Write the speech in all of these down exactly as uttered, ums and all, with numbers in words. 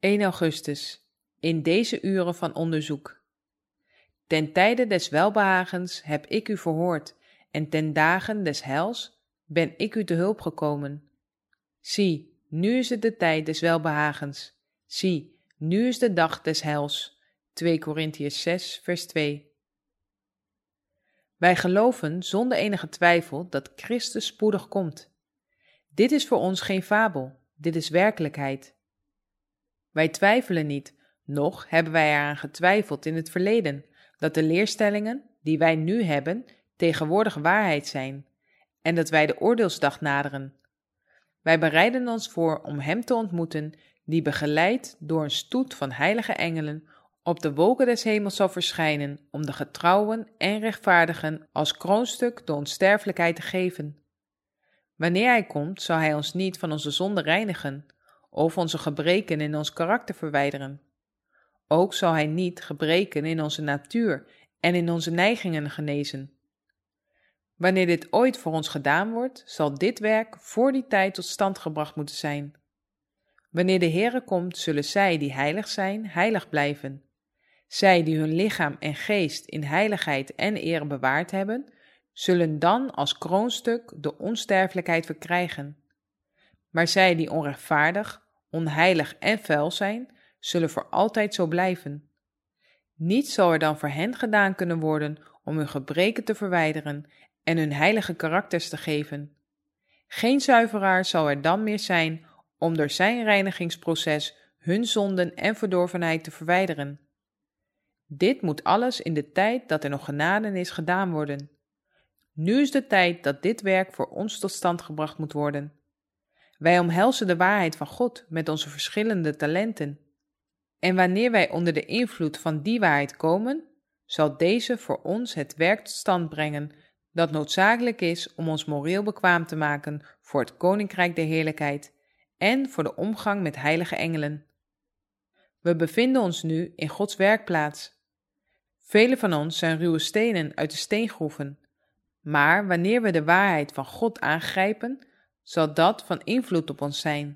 eerste augustus, in deze uren van onderzoek. Ten tijde des welbehagens heb ik u verhoord, en ten dagen des heils ben ik u te hulp gekomen. Zie, nu is het de tijd des welbehagens. Zie, nu is de dag des heils. twee Korintiërs zes, vers twee. Wij geloven zonder enige twijfel dat Christus spoedig komt. Dit is voor ons geen fabel, dit is werkelijkheid. Wij twijfelen niet, noch hebben wij eraan getwijfeld in het verleden, dat de leerstellingen die wij nu hebben tegenwoordig waarheid zijn, en dat wij de oordeelsdag naderen. Wij bereiden ons voor om Hem te ontmoeten, die begeleid door een stoet van heilige engelen op de wolken des hemels zal verschijnen om de getrouwen en rechtvaardigen als kroonstuk de onsterfelijkheid te geven. Wanneer Hij komt, zal Hij ons niet van onze zonde reinigen of onze gebreken in ons karakter verwijderen. Ook zal Hij niet gebreken in onze natuur en in onze neigingen genezen. Wanneer dit ooit voor ons gedaan wordt, zal dit werk voor die tijd tot stand gebracht moeten zijn. Wanneer de Heere komt, zullen zij die heilig zijn, heilig blijven. Zij die hun lichaam en geest in heiligheid en ere bewaard hebben, zullen dan als kroonstuk de onsterfelijkheid verkrijgen. Maar zij die onrechtvaardig, onheilig en vuil zijn, zullen voor altijd zo blijven. Niets zal er dan voor hen gedaan kunnen worden om hun gebreken te verwijderen en hun heilige karakters te geven. Geen zuiveraar zal er dan meer zijn om door zijn reinigingsproces hun zonden en verdorvenheid te verwijderen. Dit moet alles in de tijd dat er nog genade is gedaan worden. Nu is de tijd dat dit werk voor ons tot stand gebracht moet worden. Wij omhelzen de waarheid van God met onze verschillende talenten. En wanneer wij onder de invloed van die waarheid komen, zal deze voor ons het werk tot stand brengen dat noodzakelijk is om ons moreel bekwaam te maken voor het koninkrijk der heerlijkheid en voor de omgang met heilige engelen. We bevinden ons nu in Gods werkplaats. Velen van ons zijn ruwe stenen uit de steengroeven, maar wanneer we de waarheid van God aangrijpen, zal dat van invloed op ons zijn.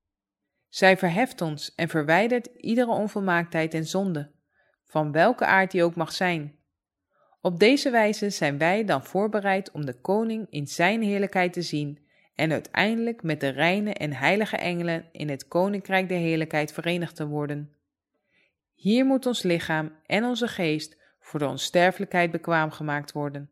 Zij verheft ons en verwijdert iedere onvolmaaktheid en zonde, van welke aard die ook mag zijn. Op deze wijze zijn wij dan voorbereid om de koning in zijn heerlijkheid te zien en uiteindelijk met de reine en heilige engelen in het koninkrijk der heerlijkheid verenigd te worden. Hier moet ons lichaam en onze geest voor de onsterfelijkheid bekwaam gemaakt worden.